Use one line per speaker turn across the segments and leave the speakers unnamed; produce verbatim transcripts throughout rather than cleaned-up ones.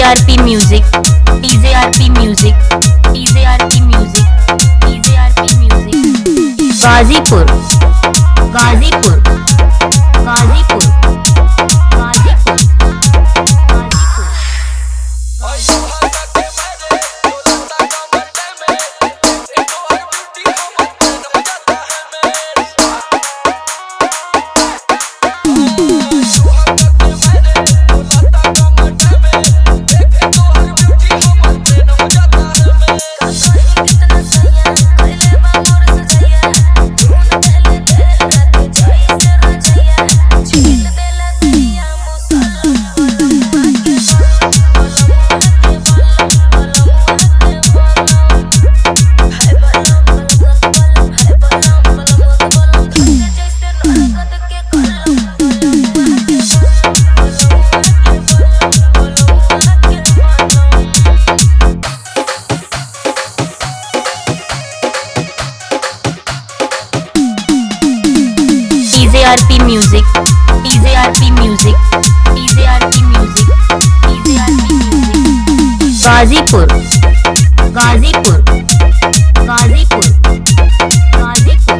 R P Music, D J R P Music, D J R P Music, D J R P Music, Ghazipur, Ghazipur, Ghazipur, Ghazipur, D J R P Music, D J R P Music, D J R P Music, D J R P Music, Ghazipur, Ghazipur, Ghazipur, Ghazipur,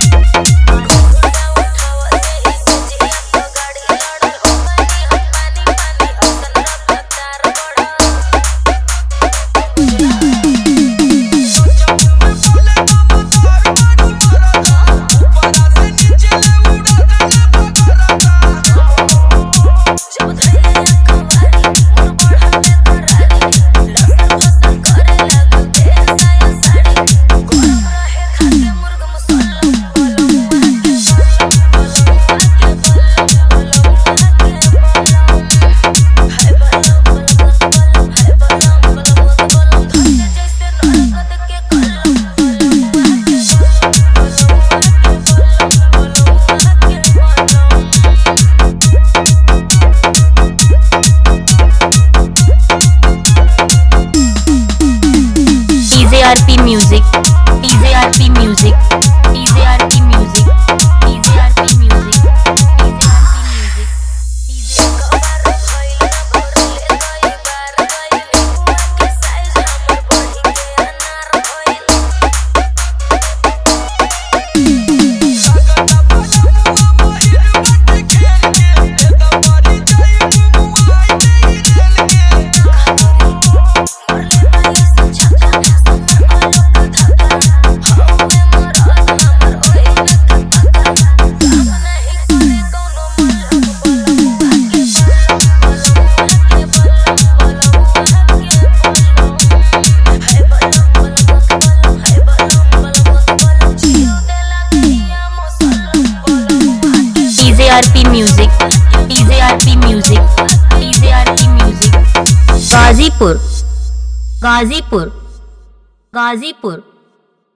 D J R P Music, D J R P Music, D J R P Music, D J R P Music, D J R P Music, D J R P Music, D J R P Music, D J R P Music, Ghazipur, Ghazipur, Ghazipur.